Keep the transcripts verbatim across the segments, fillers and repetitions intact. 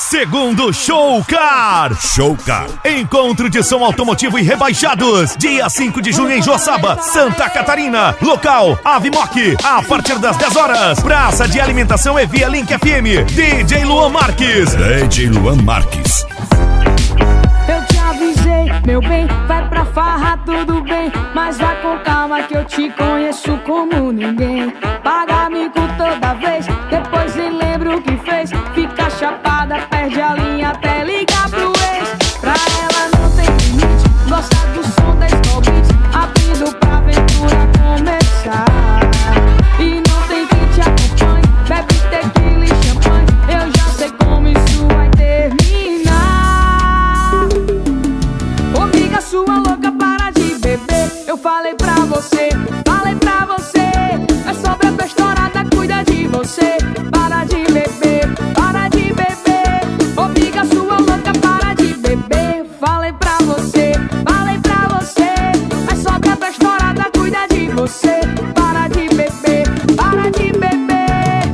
Segundo Show Car. Show Car. Encontro de som automotivo e rebaixados. Dia cinco de junho em Joaçaba, Santa Catarina. Local, Avimoc. A partir das dez horas. Praça de alimentação é via Link F M. D J Luan Marques. D J Luan Marques. Eu te avisei, meu bem, vai pra farra, tudo bem, mas vai com calma que eu te conheço como ninguém. Paga mico toda vez, depois nem lembra o que fez. Fica chapada, perde a linha até ligar pro ex. Pra ela não tem limite, gosta do som da Skull Beats, abrindo pra aventura começar. E não tem quem te acompanhe, bebe tequila e champanhe, eu já sei como isso vai terminar. Amiga sua louca, para de beber. Eu falei pra você, falei pra você. É sobre a tua estourada, cuida de você. Para de beber, para de beber. Amiga sua louca, para de beber. Falei pra você, falei pra você. É sobre a tua estourada, cuida de você. Para de beber, para de beber.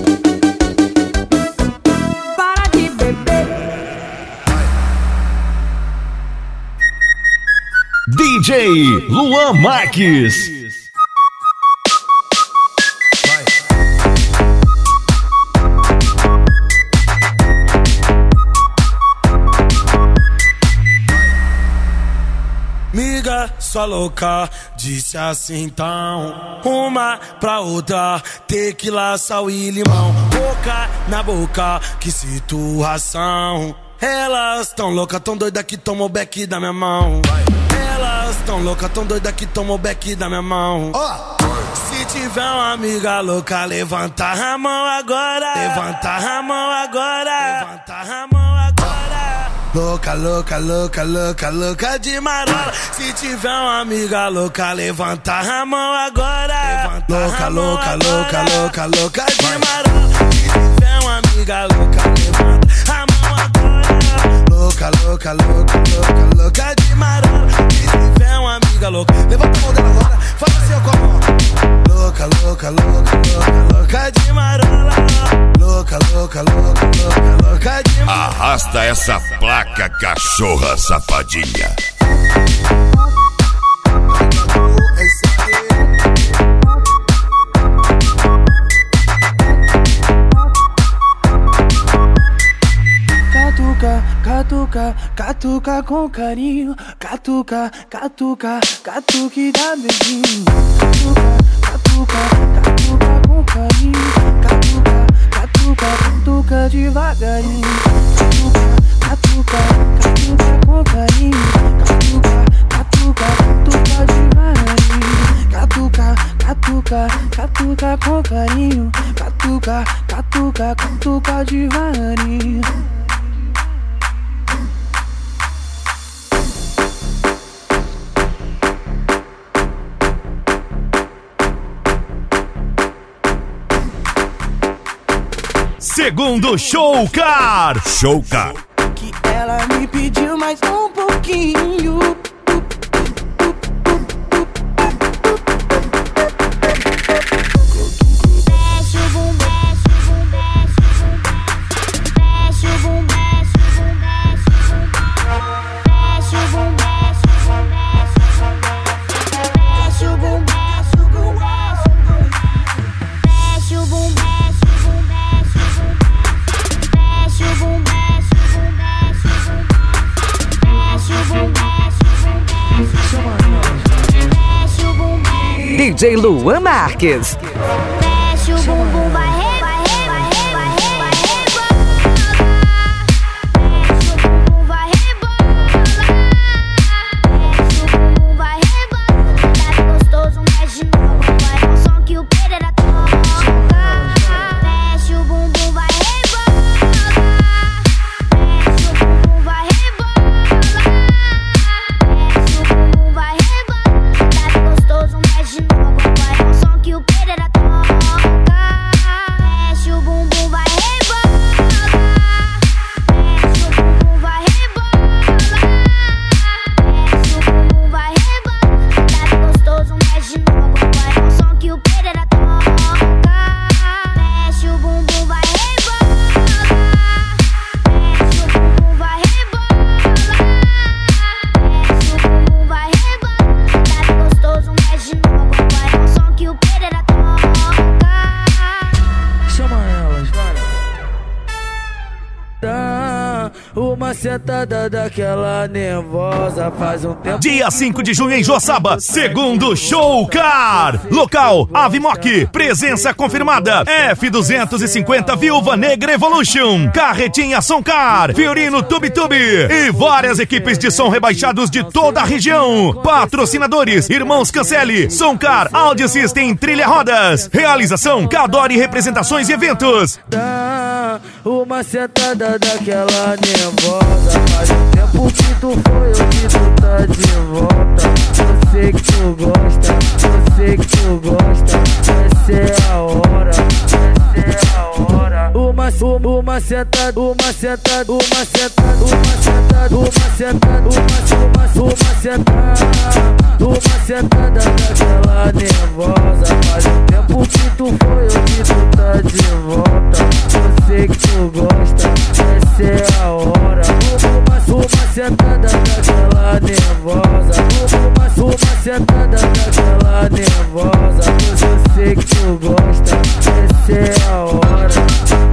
Para de beber. D J Luan Marques. Miga, sua louca, disse assim então. Uma pra outra, tequila, sal e limão. Boca na boca, que situação. Elas tão louca, tão doida que tomou o beck da minha mão. Elas tão louca, tão doida que tomou o beck da minha mão. Se tiver uma amiga louca, levanta a mão agora. Levanta a mão agora. Levanta a mão agora. Louca, louca, louca, louca, louca de marola. Se tiver uma amiga louca, levanta a mão agora. Louca, louca, louca, louca, louca de marola. Se tiver uma amiga louca, levanta a mão agora. Louca, louca, louca, louca, louca de marola. Se tiver uma amiga louca, levanta a mão dela agora. Faz assim, ó, com a mão. Louca, louca, louca, louca, louca de marola. Louca, louca, louca, louca, louca de marola. Arrasta essa placa, cachorra safadinha. Catuca, catuca, catuca com carinho. Catuca, catuca, catuque dá beijinho. Catuca, catuca, catuca com carinho. Catuca, catuca, catuca devagarinho. Catuca, catuca, catuca com carinho. Catuca, catuca, catuca devagarinho. Catuca, catuca, catuca com carinho. Catuca, catuca, catuca devagarinho. Segundo Show Car. Show Car. Que ela me pediu mais um pouquinho. Mexe o bum, mexe o bum, mexe o bum, mexe o bum, mexe o bum, mexe o bum, mexe o bum, mexe o bum, mexe o bum, mexe o bum, mexe o bum, mexe D J Luan Marques. Mexe o bumbum, vai re, vai re, vai re, vai re, vai rebola. Mexe o bumbum, vai rebola. Mexe o bumbum, vai rebola. Tá gostoso, mexe de novo. Vai com som que o Pereira toca. Mexe o bumbum, vai rebola. Mexe o bumbum, vai rebola. Mexe o bumbum, vai rebola. Tá gostoso, mexe de novo. Vai com som que o Pereira toca. uma sentada daquela nervosa faz um tempo. Dia cinco de junho em Joaçaba, segundo Show Car. Local, Avimoc. Presença confirmada, F duzentos e cinquenta Viúva Negra Evolution, Carretinha Soncar, Fiorino Tube Tube e várias equipes de som rebaixados de toda a região. Patrocinadores, Irmãos Cancele, Soncar, Audio System, Trilha Rodas. Realização, Cadore Representações e Eventos. Dá uma sentada daquela nervosa faz um tempo que tu foi, eu que tu tá de volta. Eu sei que tu gosta, eu sei que tu gosta. Essa é a hora, essa é a hora. Uma, uma, uma sentada, uma sentada, uma sentada, uma sentada, uma sentada, uma, uma, uma sentada, uma sentada daquela nervosa faz um tempo que tu foi, eu que tu tá de volta. Eu sei que tu gosta, essa é a hora. Uma, uma sentada daquela nervosa, uma, uma sentada daquela nervosa. Eu sei que tu gosta, essa é a hora.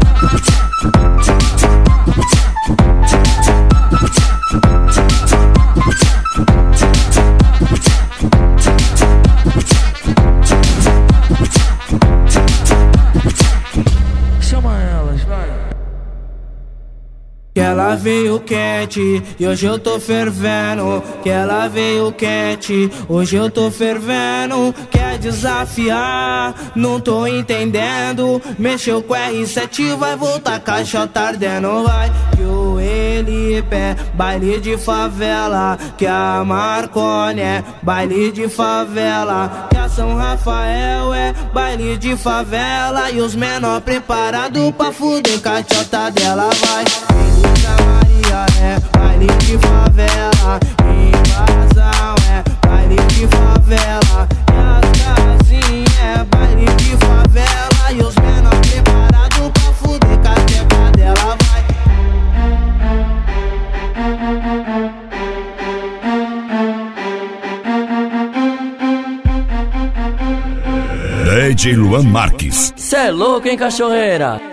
Chama elas, vai. Que ela veio quente e hoje eu tô fervendo. Que ela veio quente, hoje eu tô fervendo. Quer desafiar, não tô entendendo. Mexeu com R sete, vai voltar caixota ardendo. Vai que o Elipe é baile de favela, que a Marconi é baile de favela, que a São Rafael é baile de favela. E os menor preparado pra fuder caixota dela. Vai Maria é baile de favela, invasão é baile de favela, e as casinhas é baile de favela. E os menor preparados pra fuder com a teca dela. Vai D J Luan Marques. Cê é louco, hein, cachorreira?